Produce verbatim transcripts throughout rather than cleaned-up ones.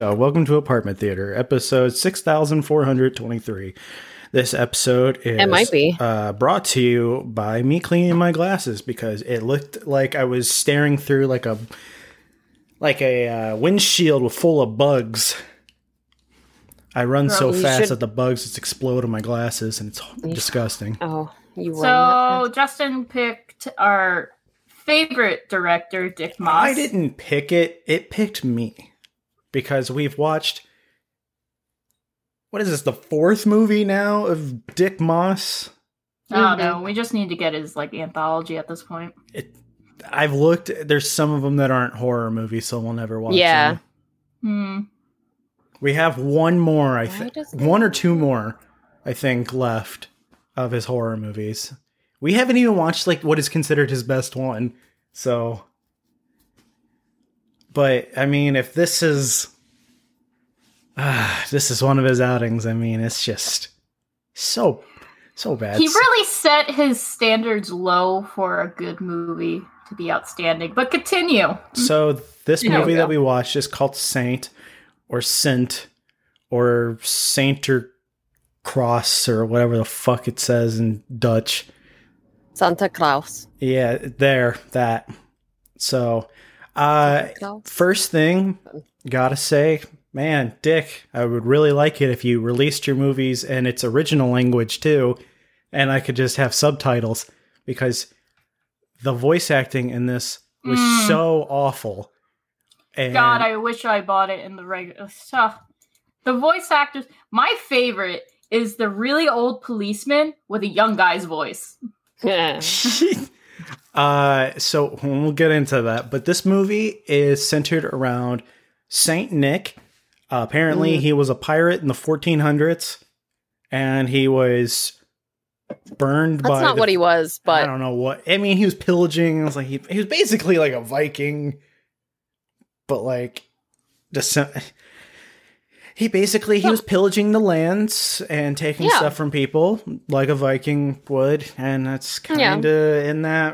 Uh, welcome to Apartment Theater, episode six thousand four hundred twenty-three. This episode is it might be. Uh, brought to you by me cleaning my glasses because it looked like I was staring through like a like a uh, windshield with full of bugs. I run Girl, so fast should... that the bugs just explode on my glasses, and it's you disgusting. Oh, you were. So Justin picked our favorite director, Dick Moss. I didn't pick it; it picked me. Because we've watched, what is this, the fourth movie now of Dick Moss? I don't know. We just need to get his like anthology at this point. It, I've looked. There's some of them that aren't horror movies, so we'll never watch yeah. them. Hmm. We have one more, I think. One or two more, I think, left of his horror movies. We haven't even watched like what is considered his best one. So... But, I mean, if this is... Uh, this is one of his outings, I mean, it's just so, so bad. He really set his standards low for a good movie to be outstanding. But continue. So, this There movie we that go. we watched is called Saint, or Sint, or Saint or Cross, or whatever the fuck it says in Dutch. Santa Claus. Yeah, there, that. So... Uh, first thing, gotta say, man, Dick, I would really like it if you released your movies in its original language too, and I could just have subtitles, because the voice acting in this was Mm. so awful. And God, I wish I bought it in the regular stuff. The voice actors, my favorite is the really old policeman with a young guy's voice. Yeah. Uh, so we'll get into that, but this movie is centered around Saint Nick. Uh, apparently, Mm. he was a pirate in the fourteen hundreds, and he was burned That's by. not the- what he was, I but don't know what. I mean, he was pillaging. It was like he, he was basically like a Viking, but like the. He basically he was pillaging the lands and taking Yeah. stuff from people like a Viking would, and that's kind of in that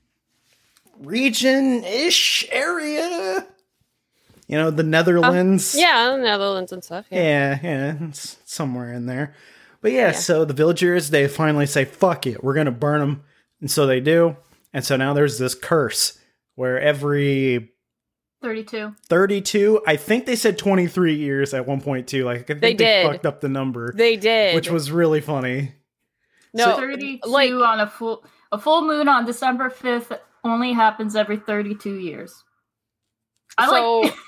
region-ish area. You know, the Netherlands. yeah, Netherlands and stuff. Yeah. Yeah, yeah, it's somewhere in there. But yeah, Yeah. so the villagers, they finally say, fuck it, we're going to burn them. And so they do. And so now there's this curse where every thirty-two. thirty-two, I think they said twenty-three years at one point too. Like, I think They they, did. fucked up the number, They did. which was really funny. no, thirty-two like on a full a full moon on December fifth only happens every thirty-two years. I So- like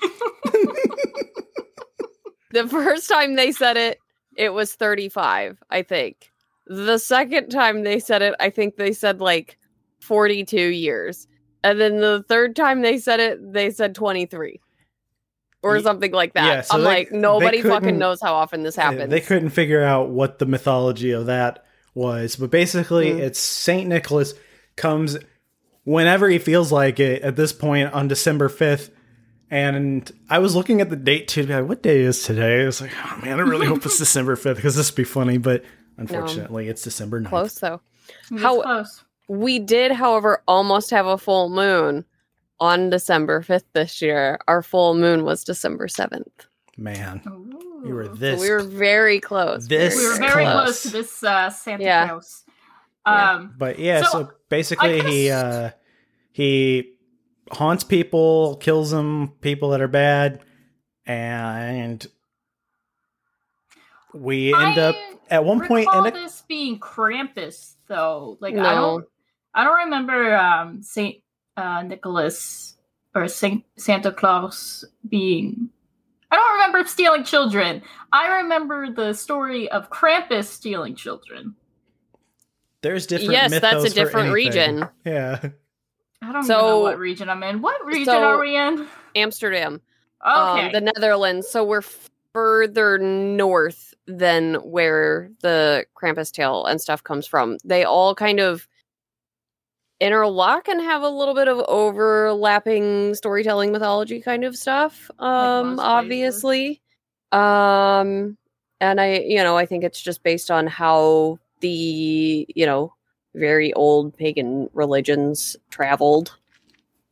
the first time they said it, it was thirty-five, I think. The second time they said it, I think they said like forty-two years. And then the third time they said it, they said twenty-three. Or Ye- something like that. yeah, so I'm they- like, nobody they fucking couldn't- knows how often this happens. They couldn't figure out what the mythology of that was. But basically, Mm. it's Saint Nicholas comes whenever he feels like it at this point on December fifth. And I was looking at the date too, to be like, what day is today? I was like, oh man, I really hope it's December fifth because this would be funny. But unfortunately, it's December ninth. Close though. it's How- close. We did, however, almost have a full moon on December fifth this year. Our full moon was December seventh. Man, Ooh. we were So this. we were very close. this We were very close. close to this uh, Santa Yeah. Claus. Yeah. Um, But yeah, So, so, basically I he guess- uh he haunts people, kills them, people that are bad, and we end up I at one point in recall a, this being Krampus, though. Like I No. don't, I don't remember um, Saint uh, Nicholas or Saint Santa Claus being. I don't remember stealing children. I remember the story of Krampus stealing children. there's different Yes, mythos that's a for different anything. region. Yeah. I don't So- even know what region I'm in. What region so- are we in? Amsterdam. Okay. Um, the Netherlands. So we're further north than where the Krampus tale and stuff comes from. They all kind of interlock and have a little bit of overlapping storytelling mythology kind of stuff. Um, most places. obviously. Um, and I, you know, I think it's just based on how the, you know, very old pagan religions traveled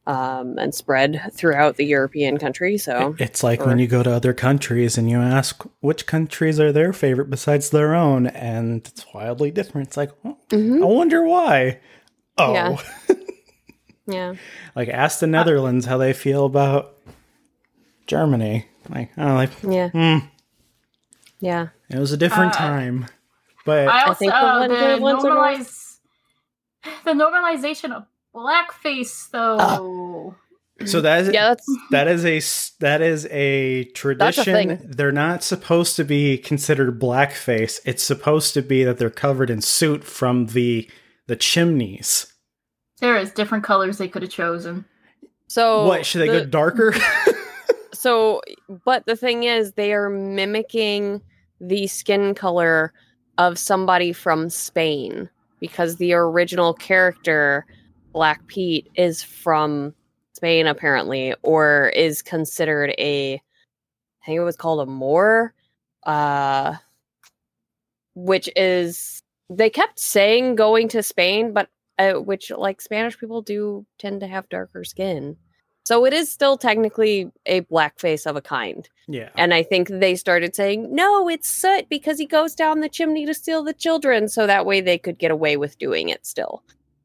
um, and spread throughout the European country. So it's like or, when you go to other countries and you ask which countries are their favorite besides their own, and it's wildly different. It's like, oh, mm-hmm. I wonder why. Oh, yeah. yeah. Like ask the Netherlands uh, how they feel about Germany. Like, oh, like, yeah, hmm. yeah. It was a different uh, time, but I also I think uh, the, the, normalize, the normalization of blackface, though. Uh, so that is yeah, that's, that is a that is a tradition. A they're not supposed to be considered blackface. It's supposed to be that they're covered in soot from the the chimneys. There is different colors they could have chosen. So what should they the, go darker? So, but the thing is, they are mimicking the skin color of somebody from Spain because the original character, Black Pete, is from Spain, apparently, or is considered a, I think it was called a Moor, uh, which is, they kept saying going to Spain, but uh, which, like, Spanish people do tend to have darker skin. So it is still technically a blackface of a kind. Yeah. And I think they started saying, no, it's soot because he goes down the chimney to steal the children. So that way they could get away with doing it still.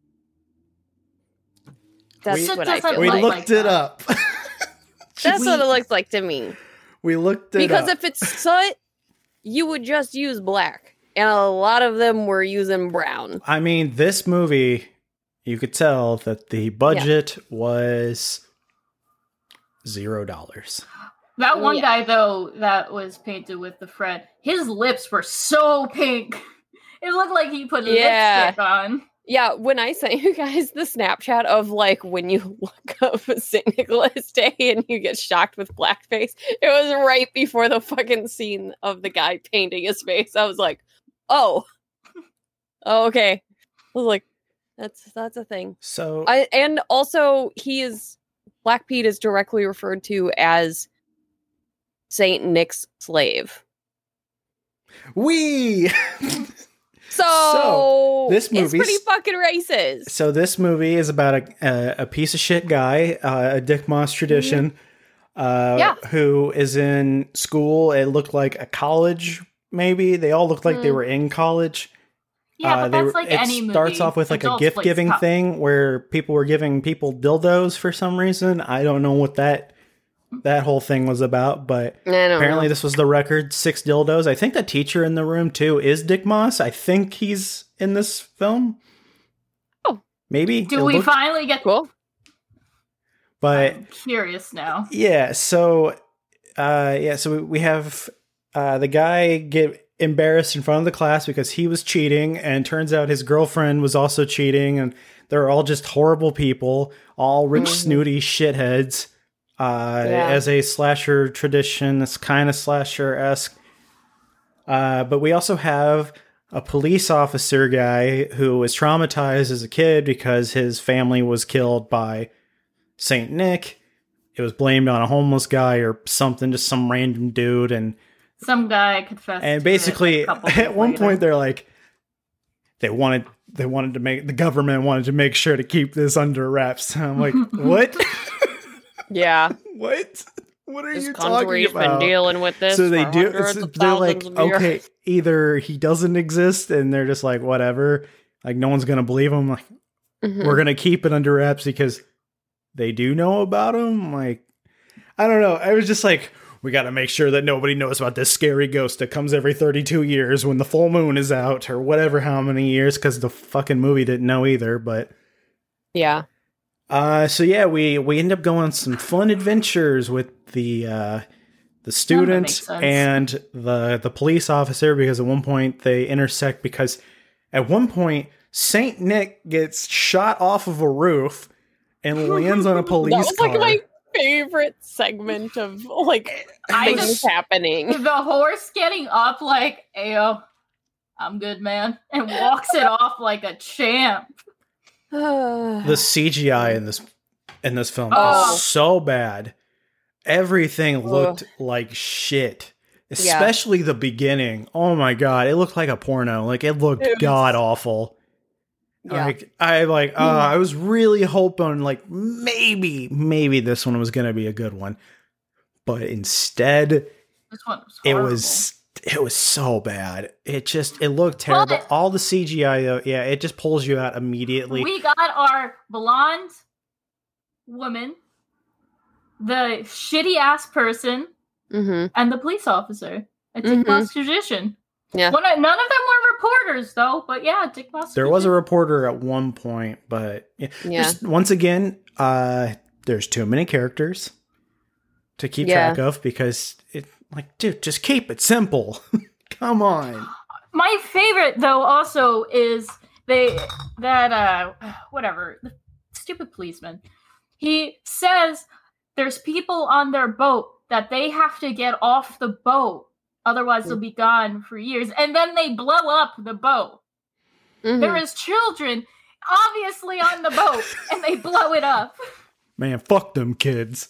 That's we, what I feel we like. We looked it up. That's we, what it looks like to me. We looked it because up. Because if it's soot, you would just use black. And a lot of them were using brown. I mean, this movie, you could tell that the budget yeah. was... Zero dollars. That one yeah. guy, though, that was painted with the Fred, his lips were so pink. It looked like he put yeah. lipstick on. Yeah, when I sent you guys the Snapchat of, like, when you look up Saint Nicholas Day and you get shocked with blackface, it was right before the fucking scene of the guy painting his face. I was like, oh. Oh, okay. I was like, that's that's a thing. So, I, and also, he is... Black Pete is directly referred to as Saint Nick's slave. Wee! so, so, this movie is pretty fucking racist. So this movie is about a, a, a piece of shit guy, uh, a Dick Moss tradition, mm-hmm. uh, yeah. who is in school. It looked like a college, maybe. They all looked like mm. they were in college. Yeah, but uh, that's were, like it any movie. It starts off with like a gift giving thing where people were giving people dildos for some reason. I don't know what that that whole thing was about, but apparently know. this was the record, six dildos. I think the teacher in the room too is Dick Moss. I think he's in this film. Oh, maybe. Do we looked... finally get cool? But I'm curious now. Yeah. So, uh, yeah. So we have uh, the guy get. embarrassed in front of the class because he was cheating, and turns out his girlfriend was also cheating, and they're all just horrible people, all rich, mm-hmm. snooty shitheads. Uh, yeah. As a slasher tradition, it's kind of slasher-esque. Uh, but we also have a police officer guy who was traumatized as a kid because his family was killed by Saint Nick. It was blamed on a homeless guy or something, just some random dude, and some guy confessed. And basically, at one later. point, they're like, they wanted, they wanted to make the government wanted to make sure to keep this under wraps. I'm like, what? Yeah. What? What are this you talking about? Been dealing with this. So they do. They're like, okay, years. Either he doesn't exist, and they're just like, whatever. Like, no one's gonna believe him. Like, mm-hmm. we're gonna keep it under wraps because they do know about him. Like, I don't know. I was just like. We got to make sure that nobody knows about this scary ghost that comes every thirty-two years when the full moon is out or whatever, how many years, because the fucking movie didn't know either. But yeah. Uh, so yeah, we, we end up going on some fun adventures with the uh, the student and the the police officer, because at one point they intersect because at one point Saint Nick gets shot off of a roof and lands on a police that was car. Like my favorite segment of like I things just, happening. The horse getting up like, ayo, I'm good, man, and walks it off like a champ. The C G I in this in this film oh. is so bad. Everything looked Ugh. like shit. Especially yeah. the beginning. Oh my god, it looked like a porno. Like it looked god awful. Yeah. Like I like uh, I was really hoping like maybe maybe this one was gonna be a good one, but instead This one was it horrible. was it was so bad. It just it looked terrible. But- All the C G I though, yeah, it just pulls you out immediately. We got our blonde woman, the shitty ass person, Mm-hmm. and the police officer. And Dick Mhm. Moscovician. Yeah. One of, none of them were reporters, though. But yeah, Dick Moscovician. There was a reporter at one point, but yeah. Yeah. There's- once again, uh, there's too many characters to keep Yeah. track of because it, like, dude, just keep it simple. Come on. My favorite, though, also is they that uh whatever the stupid policeman. He says there's people on their boat that they have to get off the boat, otherwise they'll be gone for years. And then they blow up the boat. Mhm. There is children obviously on the boat, and they blow it up. Man, fuck them kids.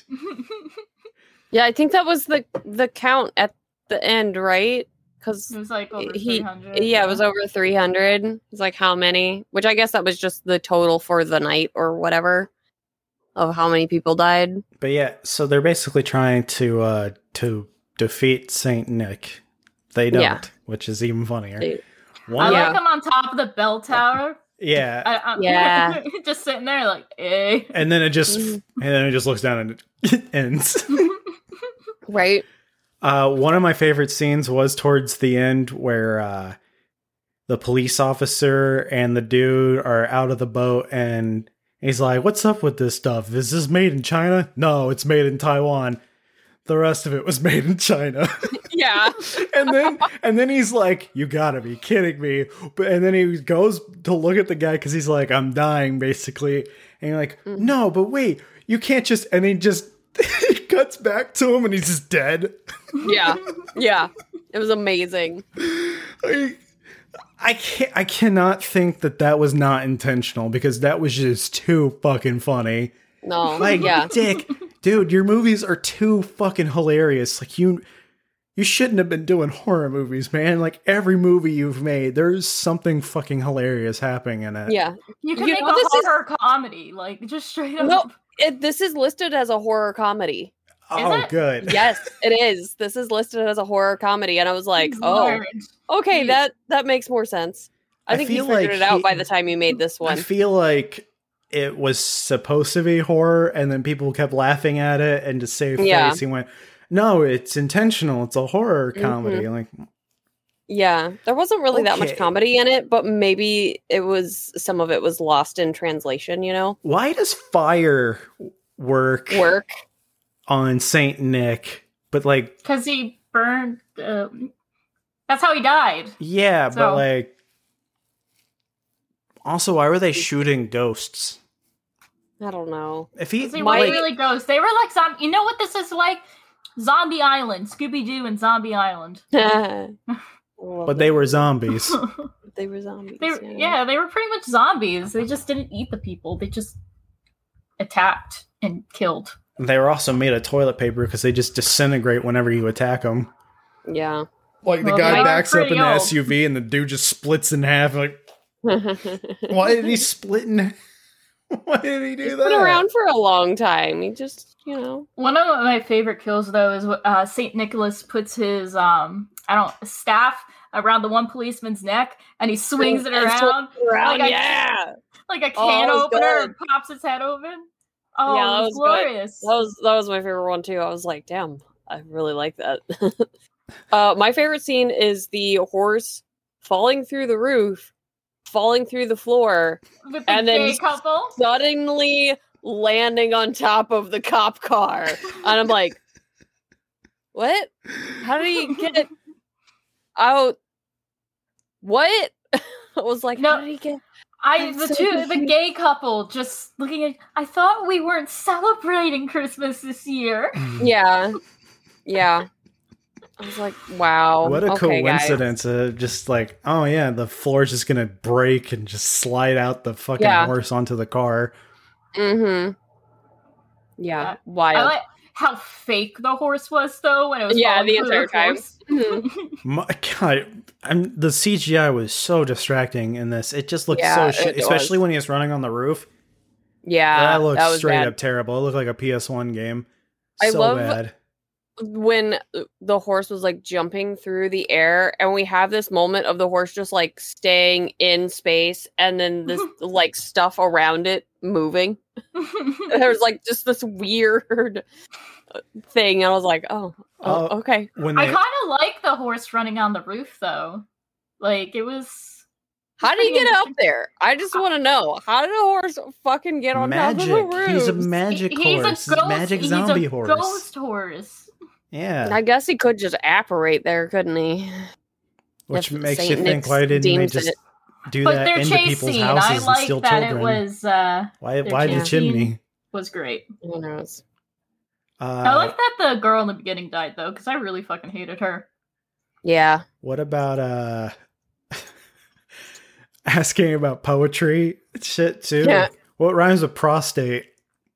Yeah, I think that was the the count at the end, right? Because It was like over he, three hundred. yeah, it was over three hundred. It's like how many? Which I guess that was just the total for the night or whatever of how many people died. But yeah, so they're basically trying to uh to defeat Saint Nick. They don't, Yeah. which is even funnier. They- I One, Yeah. like him on top of the bell tower. yeah, I, I'm, Yeah. just sitting there like, eh. and then it just Mhm. and then it just looks down and it ends. Right? Uh, one of my favorite scenes was towards the end where uh, the police officer and the dude are out of the boat and he's like, "What's up with this stuff? Is this made in China?" "No, it's made in Taiwan." The rest of it was made in China. Yeah. and then and then he's like, "You gotta be kidding me." But and then he goes to look at the guy because he's like, "I'm dying," basically. And you're like, Mhm. "No, but wait, you can't just," and he just he cuts back to him and he's just dead. Yeah. Yeah. It was amazing. I, I can't. I cannot think that that was not intentional because that was just too fucking funny. No. Like, yeah. Dick, dude, your movies are too fucking hilarious. Like you, you shouldn't have been doing horror movies, man. Like every movie you've made, there's something fucking hilarious happening in it. Yeah. You can You make know, a this is- horror comedy, like just straight up. No, it, this is listed as a horror comedy. Oh, it? good. Yes, it is. This is listed as a horror comedy, and I was like, oh, Lord. okay, Jeez. that that makes more sense. I, I think you feel figured like it out he- by the time you made this I one. feel like it was supposed to be horror, and then people kept laughing at it, and to save Yeah. face, he went, "No, it's intentional. It's a horror comedy." Mhm. Like, Yeah, there wasn't really that much Okay. comedy in it, but maybe it was some of it was lost in translation. You know, why does fire work, work. on Saint Nick? But like, Because he burned. Uh, that's how he died. yeah, but So- like, also, why were they shooting ghosts? I don't know. If he, 'Cause they My- weren't really ghosts. They were like zombie. You know what this is like? Zombie Island, Scooby Doo, and Zombie Island. but they were zombies. they were zombies. They, yeah, they were pretty much zombies. They just didn't eat the people. They just attacked and killed. They were also made of toilet paper because they just disintegrate whenever you attack them. Yeah. Like the Well, guy they are backs up in pretty the old. S U V and the dude just splits in half. Like, why did he split in? Why did he do He's that? been around for a long time. He just, you know. One of my favorite kills, though, is uh, Saint Nicholas puts his um, I don't staff around the one policeman's neck, and he swings it And swings around Around, Like a- yeah. like a Oh, can that was opener, good. and pops his head open. Oh, Yeah, it that was, was good. glorious. That was that was my favorite one too. I was like, damn, I really like that. uh, my favorite scene is the horse falling through the roof, falling through the floor, With the and then gay s- couple. suddenly landing on top of the cop car. And I'm like, what? How did he get out? What? I was like, No. how did he get? I I'm the so two the confused. gay couple just looking at. I thought we weren't celebrating Christmas this year. Yeah, yeah. I was like, wow. What a okay, guys. coincidence. Uh, just like, oh yeah, the floor's just going to break and just slide out the fucking Yeah. horse onto the car. Mm-hmm. Yeah, Yeah. wild. I like how fake the horse was, though, when it was Yeah, falling the through entire time. horse. Mhm. My God, I'm the C G I was so distracting in this. It just looked Yeah, so shit, it especially was. when he was running on the roof. Yeah, that looked that was straight bad. up terrible. It looked like a P S one game. I So love bad. when the horse was like jumping through the air, and we have this moment of the horse just like staying in space, and then this like stuff around it moving. There's like just this weird thing, and I was like, oh, oh Uh, okay. When I they, kind of like the horse running on the roof, though. Like, it was... How did he pretty get up interesting. there? I just want to know. How did a horse fucking get on magic. top of the roof? He's a magic He- he's horse. a ghost, magic he's zombie a horse. ghost horse. Yeah. I guess he could just apparate there, couldn't he? Which if makes Saint you think, Nick's why didn't they deems just it. do But that their into chase people's scene, houses I and like steal that children? it was... Uh, why their why the chase scene chimney? was great. Who knows? Uh, I like that the girl in the beginning died, though, because I really fucking hated her. Yeah. What about uh asking about poetry shit too? Yeah. What rhymes with prostate?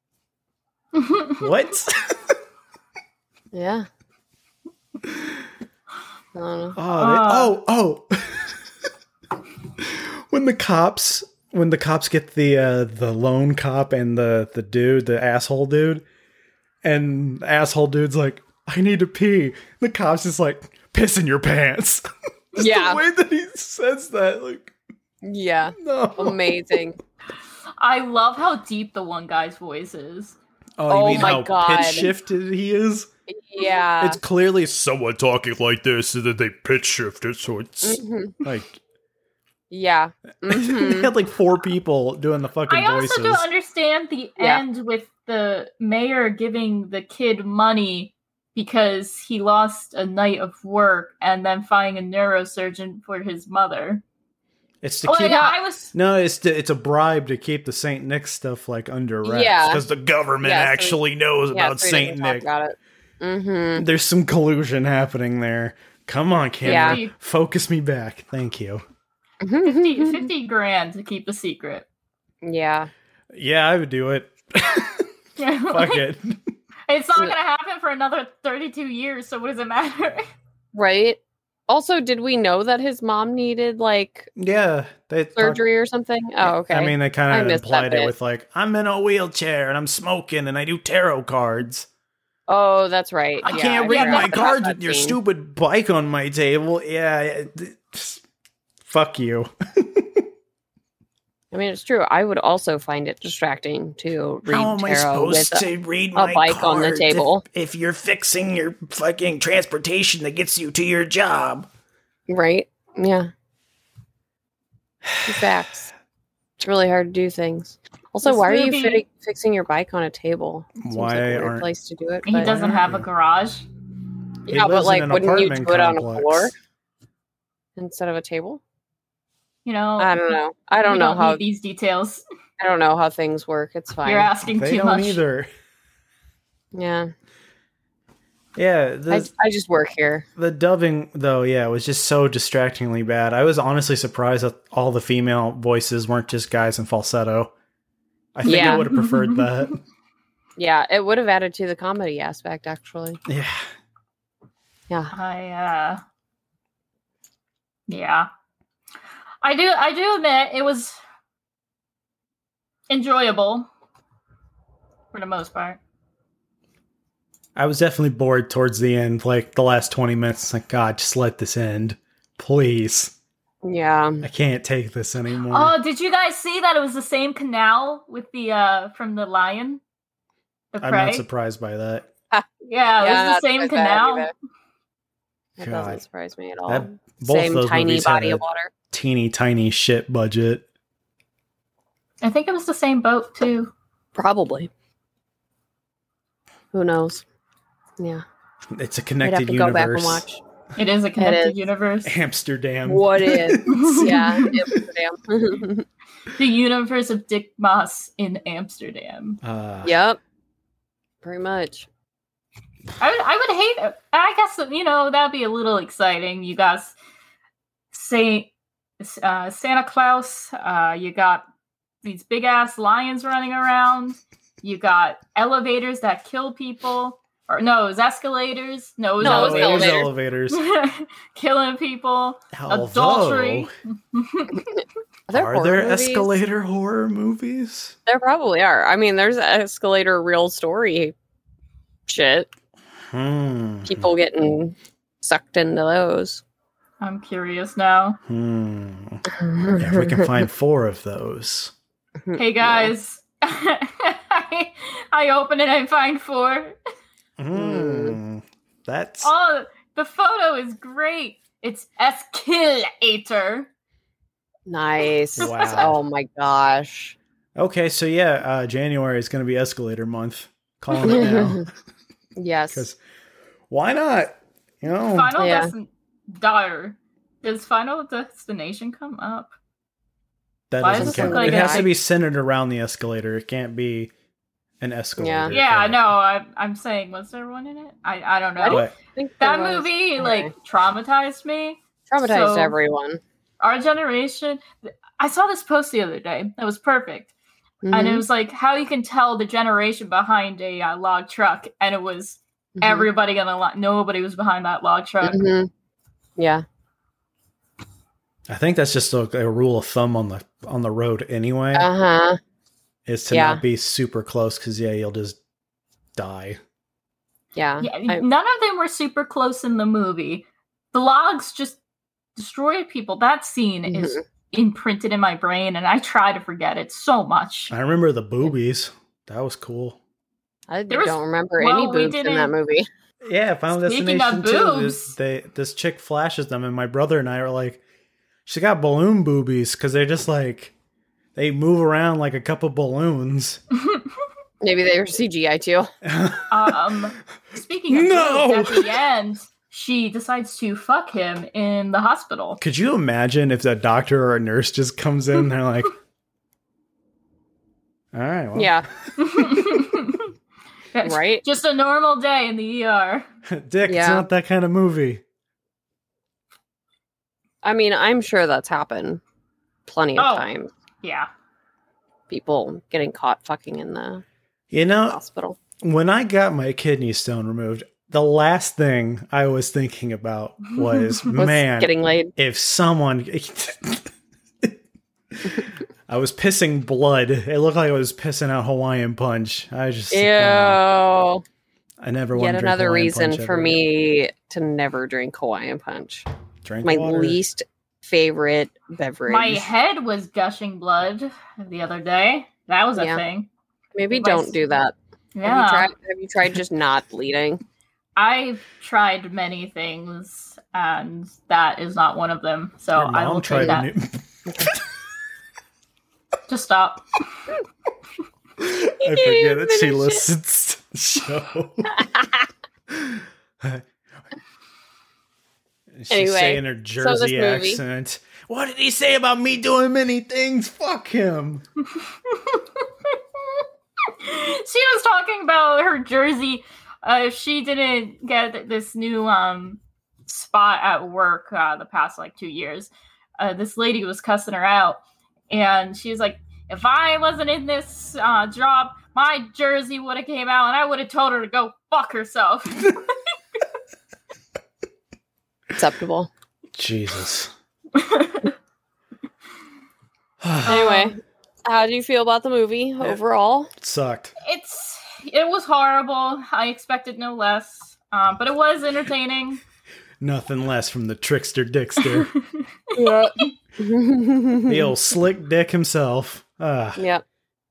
What? Yeah. I don't know. Oh, they, Uh. oh, oh! when the cops, when the cops get the uh, the lone cop and the the dude, the asshole dude, and the asshole dude's like, "I need to pee." The cops is like, "Piss in your pants." Just Yeah. the way that he says that, like, Yeah. no. Amazing. I love how deep the one guy's voice is. Oh, you Oh mean my how God. pitch shifted he is? Yeah. It's clearly someone talking like this, and then they pitch shifted, so it's Mhm. like Yeah. they Mhm. had like four people doing the fucking I voices. also don't understand the Yeah. end with the mayor giving the kid money because he lost a night of work and then finding a neurosurgeon for his mother. It's to Oh, keep. yeah, I was... No, it's to, it's a bribe to keep the Saint Nick stuff like under wraps. Yeah. because the government Yeah, so- actually knows Yeah, about so we Saint didn't talk Nick. about it. Mm-hmm. There's some collusion happening there. Come on, camera, Yeah. focus me back. Thank you. fifty, fifty grand to keep a secret. Yeah. Yeah, I would do it. Fuck it. It's not going to happen for another thirty-two years, so what does it matter? Right. Also, did we know that his mom needed like Yeah, they talk- surgery or something? Oh, okay. I mean, they I kind of missed implied that it bit. with like, I'm in a wheelchair and I'm smoking and I do tarot cards. oh, that's right. I Yeah, can't read forgot my about cards that with your scene. stupid bike on my table. Yeah, it- it's- fuck you. I mean, it's true. I would also find it distracting to read How am I tarot with supposed a, to read a my bike on the cards table. If, if you're fixing your fucking transportation that gets you to your job? right? Yeah. Facts. It's really hard to do things. Also, This why are you movie- fi- fixing your bike on a table? Seems Why like a weird aren't- place to do it? He but- doesn't have a garage. He Yeah, lives but in like, an wouldn't you apartment do it on a complex. floor instead of a table? You know, I don't know. I don't we know don't how. need these details. I don't know how things work. It's fine. You're asking They too don't much. either. Yeah, Yeah, the, I, I just work here. the dubbing though, yeah, was just so distractingly bad. I was honestly surprised that all the female voices weren't just guys in falsetto. I think Yeah. I would have preferred that. Yeah, it would have added to the comedy aspect, actually. Yeah. Yeah. I uh yeah. I do I do admit it was enjoyable for the most part. I was definitely bored towards the end, like the last twenty minutes. It's like, God, just let this end. Please. Yeah. I can't take this anymore. Oh, did you guys see that it was the same canal with the uh from the lion? The I'm prey? not surprised by that. Yeah, it Yeah, was I'm the not same surprised by that canal. either. That God. doesn't surprise me at all. That- both Same those tiny movies had body a- of water. Teeny tiny shit budget. I think it was the same boat too. Probably. Who knows? Yeah. It's a I'd have connected to go back and universe. watch. It is a connected is. universe. Amsterdam. What is? Yeah. Amsterdam. The universe of Dick Moss in Amsterdam. Uh, Yep. Pretty much. I would, I would hate. I guess you know that'd be a little exciting. You got Saint uh, Santa Claus. Uh, you got these big ass lions running around. You got elevators that kill people. Or no, it was escalators. No, it was No, it was elevators. elevators. Killing people. Although, Adultery. Are there, are horror there movies? escalator horror movies? There probably are. I mean, there's escalator real story shit. Hmm. People getting sucked into those. I'm curious now. Hmm. If we can find four of those. Hey guys, I, I open it, I find four. Hmm. That's Oh, the photo is great. It's Escalator. Nice. Wow. Oh my gosh. okay. So yeah, uh, January is going to be escalator month. Calling it now. Yes. Because why not? You know, Final Yeah. Destin- Daughter. Does Final Destination come up? that why doesn't does it count. look like It has a- to be centered around the escalator. It can't be an escalator. Yeah. Yeah, I Can't- know. I, I'm saying, was there one in it? I, I don't know. What? I think That there was- movie, okay. like, traumatized me. traumatized so- everyone. Our generation. I saw this post the other day. It was perfect. And it Mhm. was like how you can tell the generation behind a uh, log truck. And it was Mhm. everybody on the lot. Nobody was behind that log truck. Mhm. Yeah. I think that's just a, a rule of thumb on the on the road anyway. Uh huh. is to yeah. not be super close because yeah, you'll just die. Yeah. Yeah, I- none of them were super close in the movie. The logs just destroyed people. That scene is imprinted in my brain, and I try to forget it so much. I remember the boobies. That was cool. I There was- don't remember well, any we boobs in that didn't- movie. Yeah, Final Speaking Destination of two. boobs. This, they this chick flashes them, and my brother and I are like, she got balloon boobies because they're just like they move around like a couple balloons. Maybe they were C G I too. um, speaking of No! boobs, at the end, she decides to fuck him in the hospital. Could you imagine if a doctor or a nurse just comes in and they're like, all right, well, Yeah. Right? Just a normal day in the E R. Dick, it's Yeah. not that kind of movie. I mean, I'm sure that's happened plenty of Oh. times. Yeah. People getting caught fucking in the You know, hospital. when I got my kidney stone removed, the last thing I was thinking about was, Was man, getting laid. if someone I was pissing blood. It looked like I was pissing out Hawaiian Punch. I just Ew. you know, I never want Yet to drink another Hawaiian reason Punch for ever me to never drink Hawaiian Punch. again. Drink My water. least favorite beverage. My head was gushing blood the other day. That was a Yeah. thing. Maybe my don't s- do that. Have Yeah. you tried have you tried just not bleeding? I've tried many things, and that is not one of them. So Your I mom will tried try a that. new- Just stop. I forget that she listens to the show. She's Anyway, saying her this Jersey movie- accent. What did he say about me doing many things? Fuck him. She was talking about her Jersey. Uh, if she didn't get this new um spot at work uh, the past like two years, uh, this lady was cussing her out, and she was like, "If I wasn't in this uh, job, my Jersey would have came out, and I would have told her to go fuck herself." Acceptable. Jesus. Anyway, how do you feel about the movie overall? It sucked. It's it was horrible. I expected no less, um, but it was entertaining. Nothing less from the trickster Dickster. Yeah. The old slick dick himself. Ah, Yep.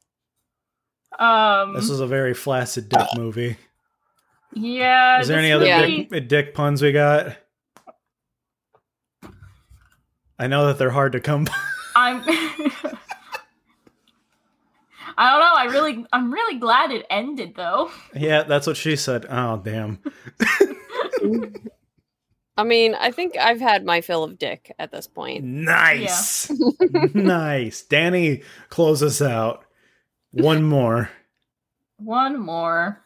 Um, this was a very flaccid dick movie. yeah. Is there this any other movie- dick, dick puns we got? I know that they're hard to come by. I'm. I don't know. I really, I'm really glad it ended though. Yeah, that's what she said. Oh, damn. I mean, I think I've had my fill of dick at this point. Nice. Nice. Danny, close us out. One more. One more.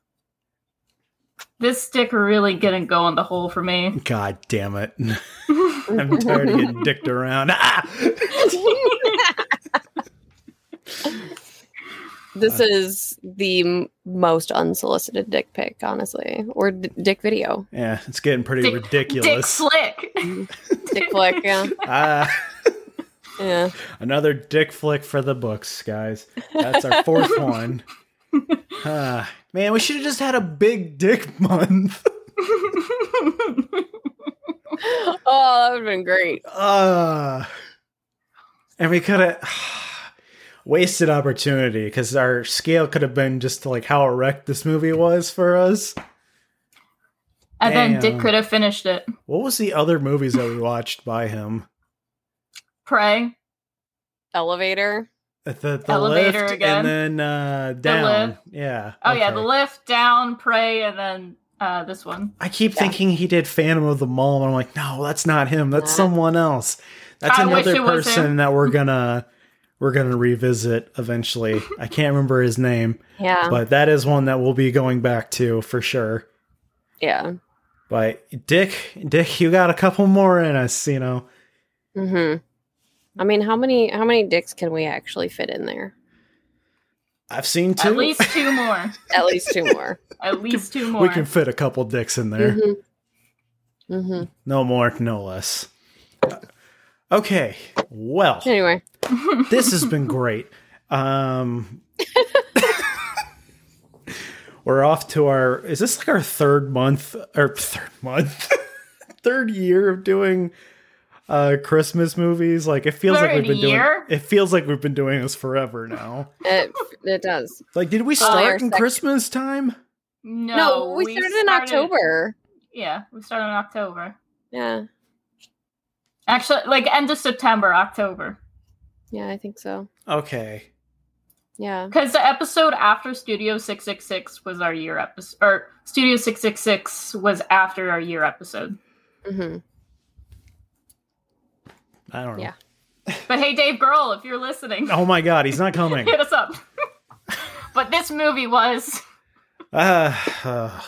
This stick really didn't go in the hole for me. God damn it. I'm tired of getting dicked around. Ah! This is the m- most unsolicited dick pic, honestly, or d- dick video. Yeah, it's getting pretty Dick, ridiculous. Dick flick. Dick flick, yeah. Ah, Yeah. another dick flick for the books, guys. That's our fourth one. Ah, man, we should have just had a big dick month. Oh, that would have been great. Uh, and we could have wasted opportunity because our scale could have been just like how erect this movie was for us. And Damn. then Dick could have finished it. What was the other movies that we watched by him? Prey. Elevator. At the, the Elevator lift again. and then uh, down. lift. Yeah. Oh yeah, okay. the lift, down, Prey, and then uh, this one. I keep Yeah. thinking he did Phantom of the Mall, and I'm like, no, that's not him. That's Nah. someone else. That's I wish another it was person him. that we're gonna we're gonna revisit eventually. I can't remember his name, Yeah. but that is one that we'll be going back to for sure. Yeah. But Dick, Dick, you got a couple more in us, you know. Mm-hmm. I mean, how many how many dicks can we actually fit in there? I've seen two. At least two more. At least two more. At least two more. We can fit a couple dicks in there. Mm-hmm. Mm-hmm. No more, no less. Okay, well, Anyway. this has been great. Um, we're off to our. Is this like our third month or third month, third year of doing uh Christmas movies? Like it feels like Third we've been year? doing. It feels like we've been doing this forever now. It, it does. Like, did we Only our start in second- Christmas time? No, No, we, started in October. Yeah, we started in October. Yeah. Actually, like end of September, October. Yeah, I think so. Okay. Yeah. Because the episode after Studio six six six was our year episode. Or Studio six six six was after our year episode. Mm-hmm. I don't know. Yeah. But hey, Dave Grohl, if you're listening, Oh my God, he's not coming. hit us up. But this movie was... Uh, uh,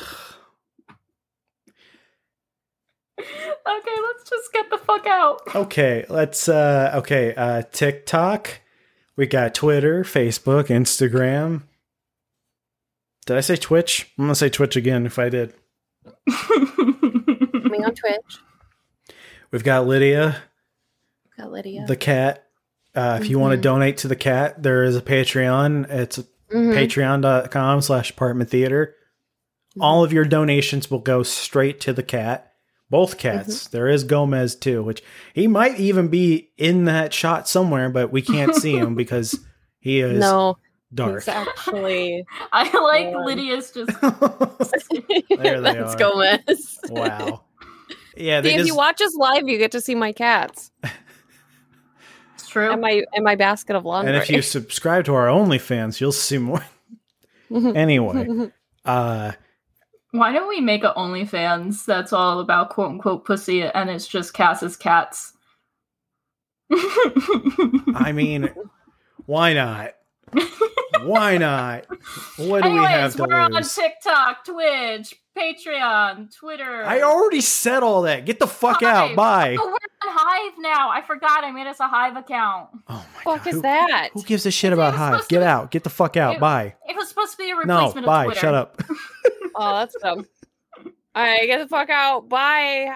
Okay, let's just get the fuck out. okay, let's. Uh, okay, uh, TikTok. We got Twitter, Facebook, Instagram. Did I say Twitch? I'm gonna say Twitch again if I did. Coming on Twitch. We've got Lydia, Got Lydia. the cat. Uh, if you want to Mhm. donate to the cat, there is a Patreon. It's Mhm. patreon.com slash apartment theater. All of your donations will go straight to the cat. Both cats. Mm-hmm. There is Gomez too, which he might even be in that shot somewhere, but we can't see him because he is No. dark. It's actually... I like Um, Lydia's just... There they That's are. Gomez. Wow. Yeah, See, they if just, you watch us live, you get to see my cats It's true. and my and my basket of laundry. and if you subscribe to our OnlyFans, you'll see more. Anyway, uh, Why don't we make a OnlyFans that's all about quote unquote pussy and it's just Cass's cats? I mean, why not? Why not? What do we have Anyways, to we're on lose? TikTok, Twitch, Patreon, Twitter. I already said all that. Get the fuck out. Hive. Bye. Oh, we're on Hive now. I forgot I made us a Hive account. Oh my fuck god. is Who, that? who gives a shit It about was Hive? supposed to Get be- out. Get the fuck out. It- Bye. It was supposed to be a No, replacement bye. of Twitter. Shut up. Oh, that's dumb. All right, get the fuck out. Bye.